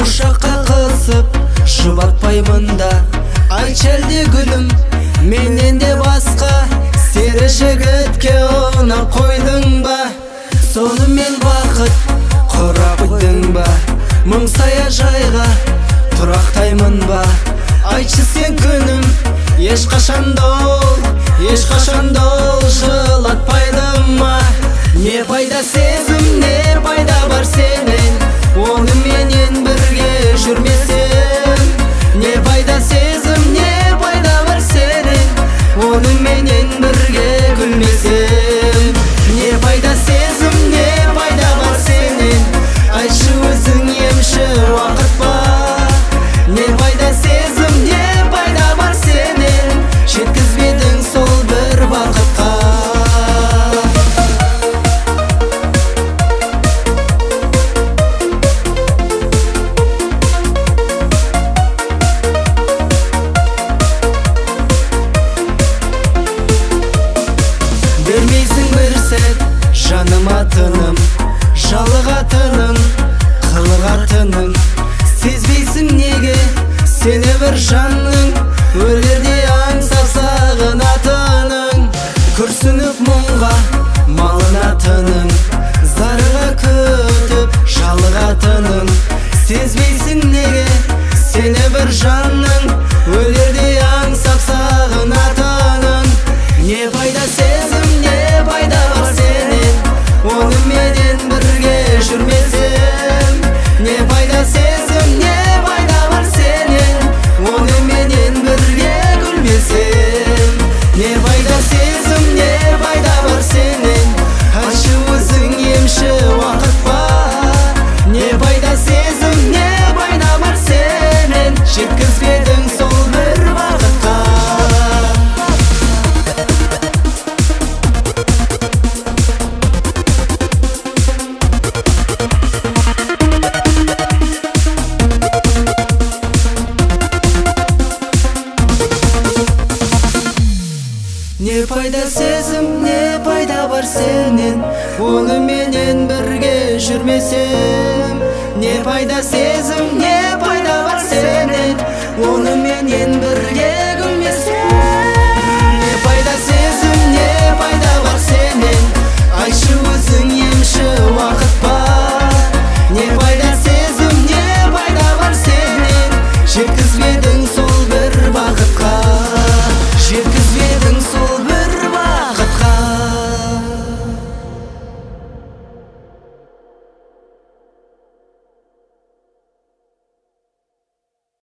Құшаққа қысып жұбатпаймын да. Айтшы әлде күнім, менен де басқа сері жігітке ұнап қойдың ба? Сонымен бақыт құрап қойдың ба? Мың саяжайға тұрақтаймын ба? Айтшы сен күнім, ешқашанда ол жылатпайды ма? Не пайда сезім, не пайда бар сенен, онымен бірге жүрмесем? Не пайда сезім, не пайда бар сенен, онымен бірге күлмесем? Не пайда сезім, не пайда бар сенен, айтшы өзің емші уақыт па? Не пайда сезім, не пайда бар сенен, жеткізбедің сол бір бақытқа? Бермейсің бір сәт жаныма тыным, жалығатының, қылығатының. Сезбейсің неге сені бір жанның, өлерде аңсап сағынатының. Күрсініп мұңға малынатының, зарыға күтіп жалығатының. Сезбейсің неге сені бір жанның, өлерде аңсап сағынатының. Не пайда сезім, не пайда бар сенен, онымен бірге жүрмесем? Не пайда сезім, не пайда бар сенен, онымен бірге күлмесем? Не пайда сезім, не пайда бар сенен, айтшы өзің емші уақыт па? Не пайда сезім, не пайда бар сенен, жеткізбедің сол бір бақытқа? Не пайда сезім, не пайда бар сенен, онымен бірге жүрмесем? Не пайда сезім, не пайда бар сенен, онымен бірге күлмесем? Не пайда сезім, не пайда бар сенен, айтшы өзің емші уақыт па? Не пайда сезім, не пайда бар сенен, жеткізбедің сол